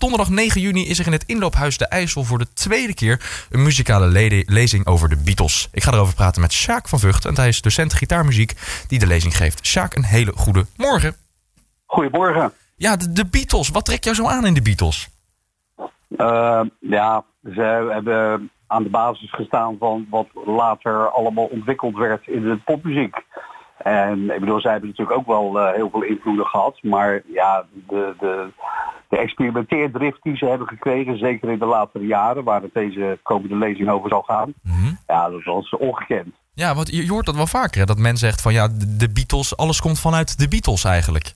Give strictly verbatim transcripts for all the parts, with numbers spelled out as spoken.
donderdag negen juni is er in het Inloophuis de IJssel voor de tweede keer een muzikale le- lezing over de Beatles. Ik ga erover praten met Sjaak van Vught en hij is docent gitaarmuziek die de lezing geeft. Sjaak, een hele goede morgen. Goedemorgen. Ja, de, de Beatles. Wat trekt jou zo aan in de Beatles? Uh, ja, ze hebben aan de basis gestaan van wat later allemaal ontwikkeld werd in de popmuziek. En ik bedoel, zij hebben natuurlijk ook wel uh, heel veel invloeden gehad. Maar ja, de, de, de experimenteerdrift die ze hebben gekregen, zeker in de latere jaren, waar het deze komende lezing over zal gaan, mm-hmm. ja, dat was ongekend. Ja, want je, je hoort dat wel vaker, hè? Dat men zegt van ja, de, de Beatles, alles komt vanuit de Beatles eigenlijk.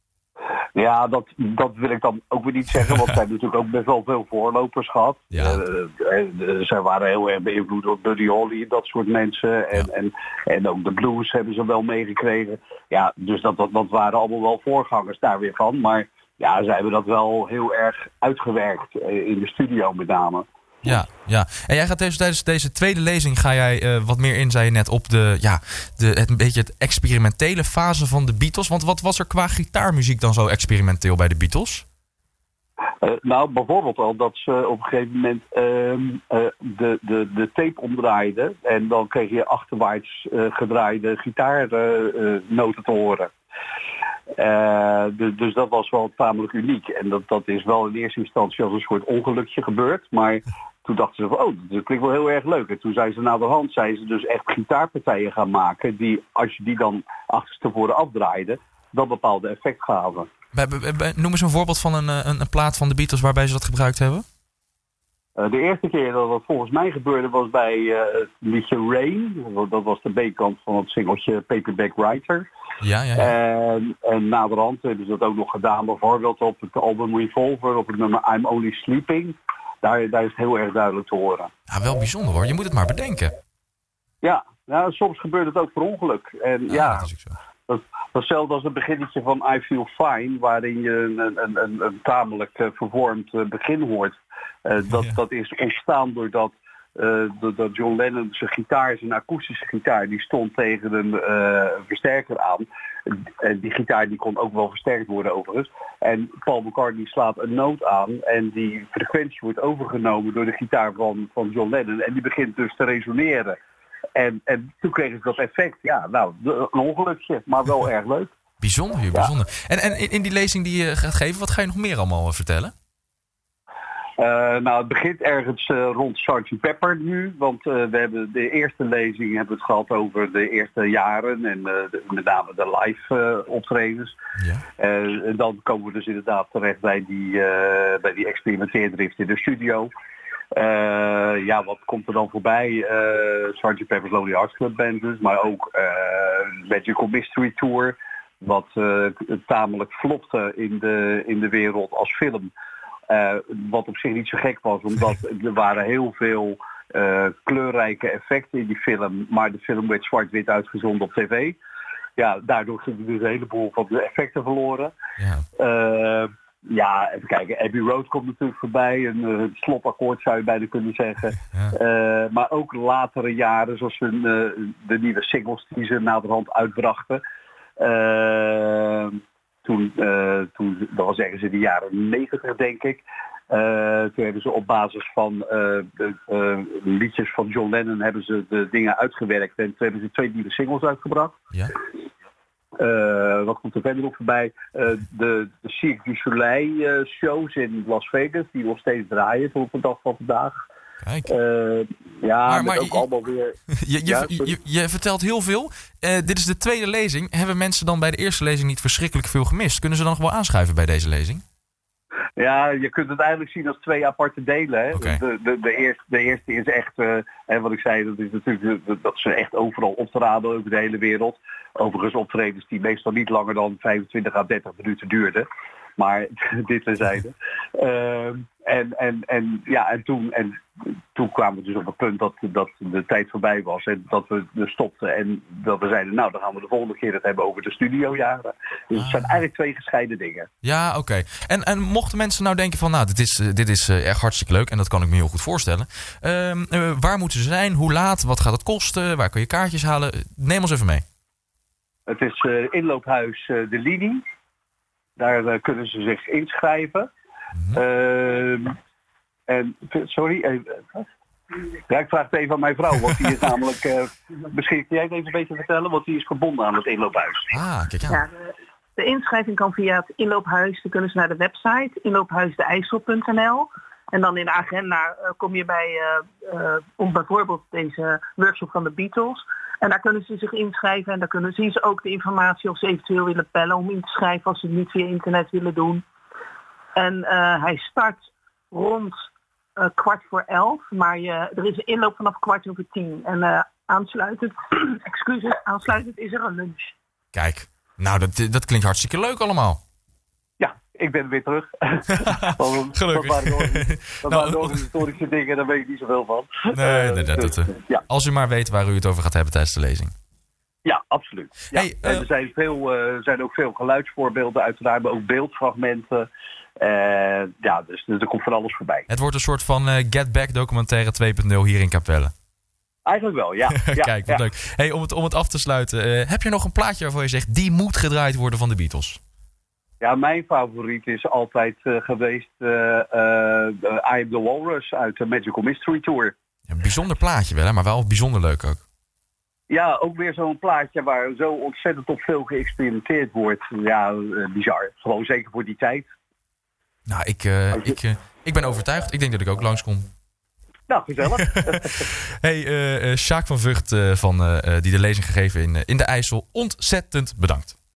Ja, dat, dat wil ik dan ook weer niet zeggen, want zij hebben natuurlijk ook best wel veel voorlopers gehad. Ja. Uh, uh, zij waren heel erg beïnvloed door Buddy Holly en dat soort mensen. En, ja. en, en ook de blues hebben ze wel meegekregen. Ja, dus dat, dat, dat waren allemaal wel voorgangers daar weer van. Maar ja, zij hebben dat wel heel erg uitgewerkt, uh, in de studio met name. Ja, ja. En jij gaat dus tijdens deze tweede lezing ga jij uh, wat meer in, zei je net, op de, ja, de, het, een beetje het experimentele fase van de Beatles. Want wat was er qua gitaarmuziek dan zo experimenteel bij de Beatles? Uh, nou, bijvoorbeeld al dat ze op een gegeven moment uh, uh, de, de, de tape omdraaiden. En dan kreeg je achterwaarts uh, gedraaide gitaarnoten uh, te horen. Uh, dus, dus dat was wel tamelijk uniek. En dat, dat is wel in eerste instantie als een soort ongelukje gebeurd. Maar toen dachten ze van, oh, dat klinkt wel heel erg leuk. En toen zijn ze na de hand zijn ze dus echt gitaarpartijen gaan maken die, als je die dan achterstevoren afdraaide, dat bepaalde effect gaven. Bij, bij, bij, noem eens een voorbeeld van een, een, een plaat van de Beatles waarbij ze dat gebruikt hebben. Uh, de eerste keer dat dat volgens mij gebeurde was bij uh, het liedje Rain. Dat was de B-kant van het singeltje Paperback Writer. Ja, ja, ja. En, en naderhand hebben ze dat ook nog gedaan, bijvoorbeeld op het album Revolver, op het nummer I'm Only Sleeping. Daar, daar is het heel erg duidelijk te horen. Ja, wel bijzonder hoor. Je moet het maar bedenken. Ja, nou, soms gebeurt het ook per ongeluk. En ja, ja dat is ook zo. Dat, dat is hetzelfde als het beginnetje van I Feel Fine, waarin je een, een, een, een tamelijk uh, vervormd uh, begin hoort. Uh, dat, ja. dat is ontstaan doordat, uh, doordat John Lennon zijn gitaar, zijn akoestische gitaar, die stond tegen een uh, versterker aan. En die gitaar die kon ook wel versterkt worden overigens. En Paul McCartney slaat een noot aan en die frequentie wordt overgenomen door de gitaar van, van John Lennon. En die begint dus te resoneren. En, en toen kregen ze dat effect. Ja, nou, een ongelukje, maar wel erg leuk. Bijzonder, ja. bijzonder. En, en in die lezing die je gaat geven, wat ga je nog meer allemaal vertellen? Uh, nou, het begint ergens uh, rond sergeant Pepper nu. Want uh, we hebben de eerste lezing hebben we het gehad over de eerste jaren. En uh, de, met name de live uh, optredens. Ja. Uh, en dan komen we dus inderdaad terecht bij die, uh, bij die experimenteerdrift in de studio. Uh, ja, wat komt er dan voorbij? Uh, sergeant Pepper's Lonely Hearts Club Band dus. Maar ook uh, Magical Mystery Tour. Wat uh, tamelijk flopte in de, in de wereld als film. Uh, wat op zich niet zo gek was, omdat er waren heel veel uh, kleurrijke effecten in die film, maar de film werd zwart-wit uitgezonden op tv. Ja, daardoor gingen dus een heleboel van de effecten verloren. Ja, uh, ja even kijken, Abbey Road komt natuurlijk voorbij, een uh, slotakkoord zou je bijna kunnen zeggen. Ja. Uh, maar ook latere jaren, zoals een, uh, de nieuwe singles die ze naderhand uitbrachten. Uh, Toen, uh, toen, dat was ergens in de jaren negentig, denk ik. Uh, toen hebben ze op basis van uh, de uh, liedjes van John Lennon hebben ze de dingen uitgewerkt. En toen hebben ze twee nieuwe singles uitgebracht. Ja. Uh, wat komt er verder nog voorbij? Uh, de, de Cirque du Soleil uh, shows in Las Vegas, die nog steeds draaien tot op de dag van vandaag. Kijk. Uh, ja, maar, maar ook je, allemaal weer... Je, je, ja, je, je, je vertelt heel veel. Uh, dit is de tweede lezing. Hebben mensen dan bij de eerste lezing niet verschrikkelijk veel gemist? Kunnen ze dan nog wel aanschuiven bij deze lezing? Ja, je kunt het eigenlijk zien als twee aparte delen. Hè? Okay. De, de, de, eerste, de eerste is echt, uh, hè, wat ik zei, dat is natuurlijk dat ze echt overal optraden over de hele wereld. Overigens optredens die meestal niet langer dan vijfentwintig à dertig minuten duurden. Maar dit terzijde. Uh, en, en, en, ja, en, toen, en toen kwamen we dus op het punt dat, dat de tijd voorbij was. En dat we er stopten. En dat we zeiden, nou dan gaan we de volgende keer het hebben over de studiojaren. Dus het zijn eigenlijk twee gescheiden dingen. Ja, oké. Okay. En, en mochten mensen nou denken van, nou dit is, dit is uh, echt hartstikke leuk. En dat kan ik me heel goed voorstellen. Uh, uh, waar moeten ze zijn? Hoe laat? Wat gaat het kosten? Waar kun je kaartjes halen? Neem ons even mee. Het is uh, inloophuis uh, De Linie. Daar uh, kunnen ze zich inschrijven. Mm-hmm. Um, en, sorry, even, ja, ik vraag het even aan mijn vrouw, want die is namelijk... Uh, misschien kun jij het even een beetje vertellen, want die is verbonden aan het inloophuis. Ah, kijk aan. Ja, de, de inschrijving kan via het inloophuis. Dan kunnen ze naar de website inloophuisdeijssel punt n l. En dan in de agenda uh, kom je bij uh, uh, om bijvoorbeeld deze workshop van de Beatles. En daar kunnen ze zich inschrijven en daar kunnen, zien ze ook de informatie of ze eventueel willen bellen om in te schrijven als ze het niet via internet willen doen. En uh, hij start rond uh, kwart voor elf, maar je, er is een inloop vanaf kwart over tien. En uh, aansluitend, excuses, aansluitend is er een lunch. Kijk, nou dat, dat klinkt hartstikke leuk allemaal. Ja, ik ben weer terug. Gelukkig. Dat waren de organisatorische dingen, daar weet ik niet zoveel van. Nee, nee, dat, dus, dat, ja. Als u maar weet waar u het over gaat hebben tijdens de lezing. Ja, absoluut. Ja. Hey, uh, en er zijn, veel, uh, zijn ook veel geluidsvoorbeelden, uiteraard, maar ook beeldfragmenten. Uh, ja, dus, dus er komt van alles voorbij. Het wordt een soort van uh, Get Back documentaire twee punt nul hier in Capelle. Eigenlijk wel, ja. ja Kijk, wat ja. leuk. Hey, om, het, om het af te sluiten, uh, heb je nog een plaatje waarvan je zegt, die moet gedraaid worden van de Beatles? Ja, mijn favoriet is altijd uh, geweest uh, uh, I Am The Walrus uit de Magical Mystery Tour. Ja, een bijzonder plaatje wel, hè? Maar wel bijzonder leuk ook. Ja, ook weer zo'n plaatje waar zo ontzettend op veel geëxperimenteerd wordt. Ja, uh, bizar. Gewoon zeker voor die tijd. Nou, ik, uh, ik, uh, ik ben overtuigd. Ik denk dat ik ook langskom. Nou, gezellig. Hey, uh, uh, Sjaak van Vught, uh, van, uh, die de lezing gegeven in, uh, in de IJssel. Ontzettend bedankt.